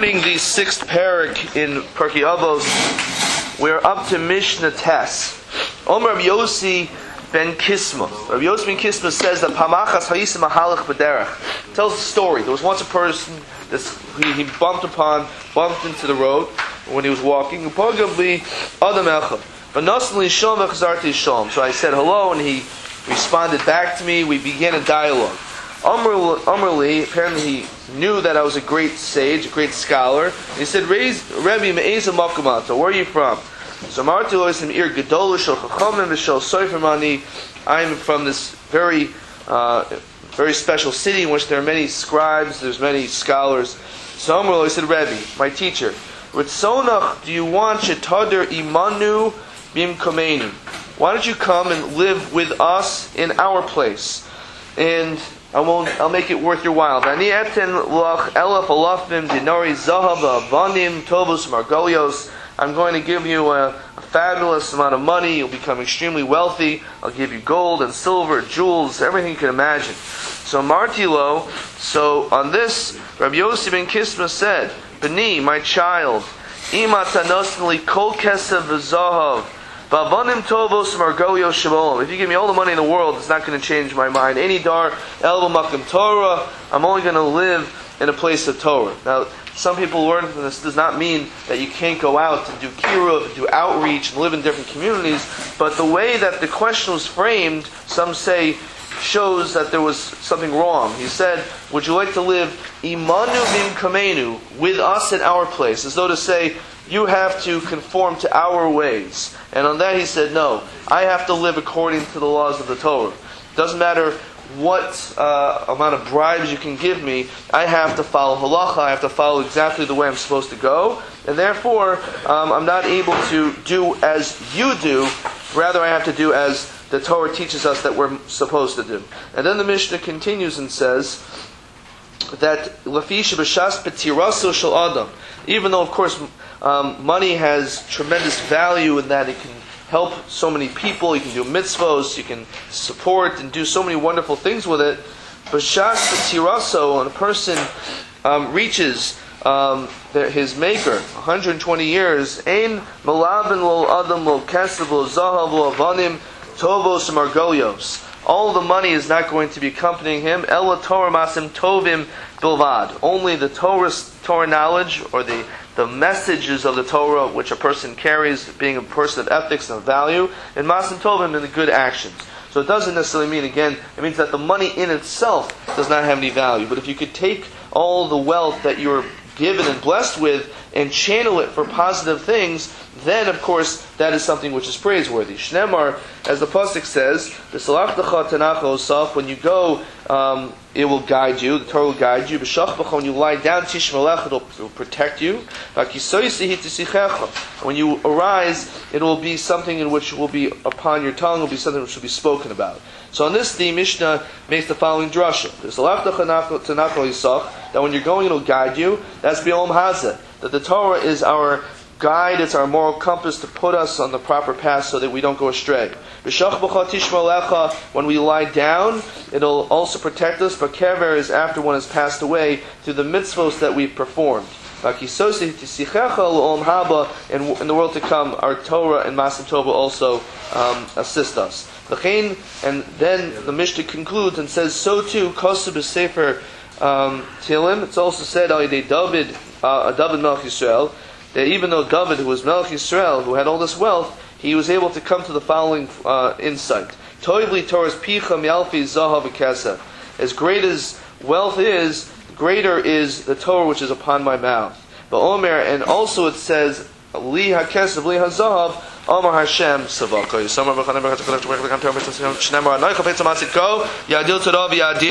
Continuing the sixth parak in Pirkei Avos, we're up to Mishnah Tes. Omer Rabbi Yossi ben Kisma. Rabbi Yossi ben Kisma says that Pamachas Hayisim Mahalach B'derech. Tells the story. There was once a person that he bumped into the road when he was walking. Upagabli Adam Echad. V'nosli Shalom v'chazarti Shalom. So I said hello, and he responded back to me. We began a dialogue. Amrli, apparently he knew that I was a great sage, a great scholar. He said, Rebbe, me'eza makamata, where are you from? So Marti loisim ir gedolah shel chachamim v'shel sofer mani. I am from this very special city in which there are many scribes, there's many scholars. So Amrli said, Rebbe, my teacher, Ritzonach, do you want shetader imanu bimkomeinu? Why don't you come and live with us in our place? And I'll make it worth your while. I'm going to give you a fabulous amount of money. You'll become extremely wealthy. I'll give you gold and silver, jewels, everything you can imagine. So Martilo, so on this, Rabbi Yossi ben Kisma said, B'ni, my child, Ima tanosnili kol kesev v'zahav, if you give me all the money in the world, it's not going to change my mind. Any dar el makom Torah, I'm only going to live in a place of Torah. Now, some people learn from this does not mean that you can't go out to do kiruv, do outreach, and live in different communities. But the way that the question was framed, some say, shows that there was something wrong. He said, "Would you like to live imanu bimkamenu, with us in our place?" As though to say, you have to conform to our ways. And on that he said, no, I have to live according to the laws of the Torah. It doesn't matter what amount of bribes you can give me, I have to follow halacha, I have to follow exactly the way I'm supposed to go, and therefore I'm not able to do as you do, rather I have to do as the Torah teaches us that we're supposed to do. And then the Mishnah continues and says that even though of course money has tremendous value in that it can help so many people, you can do mitzvos, you can support and do so many wonderful things with it. But shas b'tiraso, when a person reaches his maker, 120 years, ein malabin lo adam lo kesef lo zahav lo avanim tovos margolios. All the money is not going to be accompanying him. Ela Torah masim tovim bilvad. Only the Torah knowledge, or the messages of the Torah which a person carries, being a person of ethics and of value, and masim tovim, in the good actions. So it doesn't necessarily mean, again, it means that the money in itself does not have any value. But if you could take all the wealth that you're given and blessed with and channel it for positive things, then of course that is something which is praiseworthy. Shnemar, as the pasuk says, when you go, it will guide you, the Torah will guide you. When you lie down, it will protect you. When you arise, it will be something in which will be upon your tongue, will be something which will be spoken about. So on this, the Mishnah makes the following drasha: that when you're going, it will guide you. That's B'Olam Hazeh, that the Torah is our guide, it's our moral compass to put us on the proper path so that we don't go astray. When we lie down, it'll also protect us, but kever is after one has passed away through the mitzvos that we've performed. In the world to come, our Torah and Masim Tov will also assist us. And then the Mishnah concludes and says, so too, Kosub is Sefer Tilim. It's also said, David Melech Yisrael, that even though David, who was Melech Yisrael, who had all this wealth, he was able to come to the following insight. Toivli Torah's Picha Mialfi Zahav Kesef. As great as wealth is, greater is the Torah which is upon my mouth. But Omer, and also it says, Li HaKesef, Li HaZahav, Omer Hashem Savako.